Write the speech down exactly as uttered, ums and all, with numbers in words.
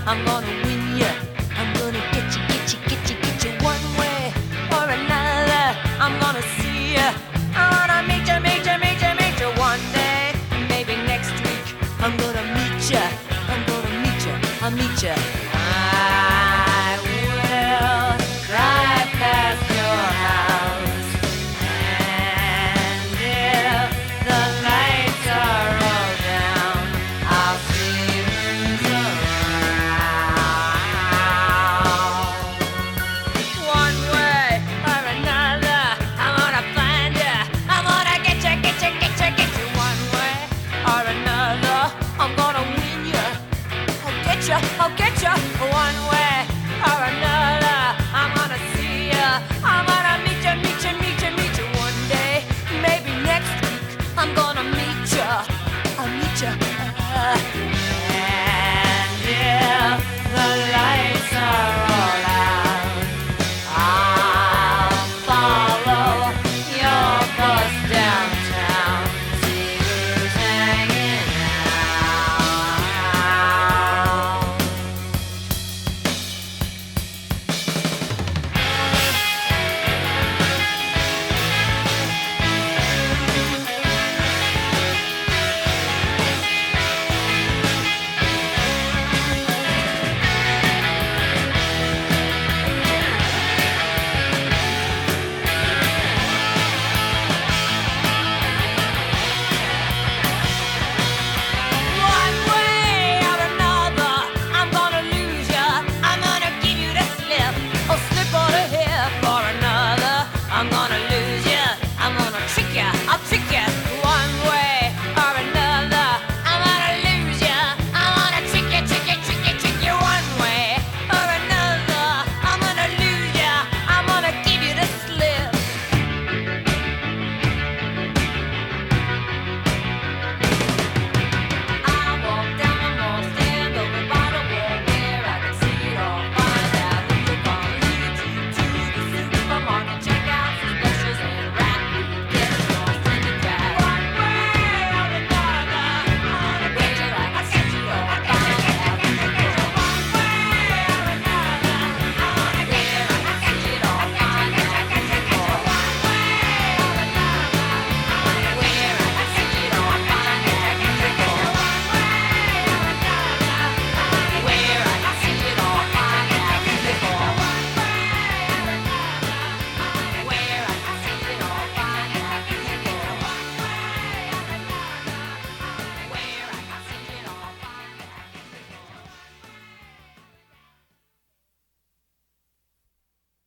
I'm gonna win you. I'm gonna get you, get you, get you, get you one way or another. I'm gonna see you. I wanna meet you, meet you, meet you, meet you one day. Maybe next week. I'm gonna meet you. I'm gonna meet you. I'll meet you.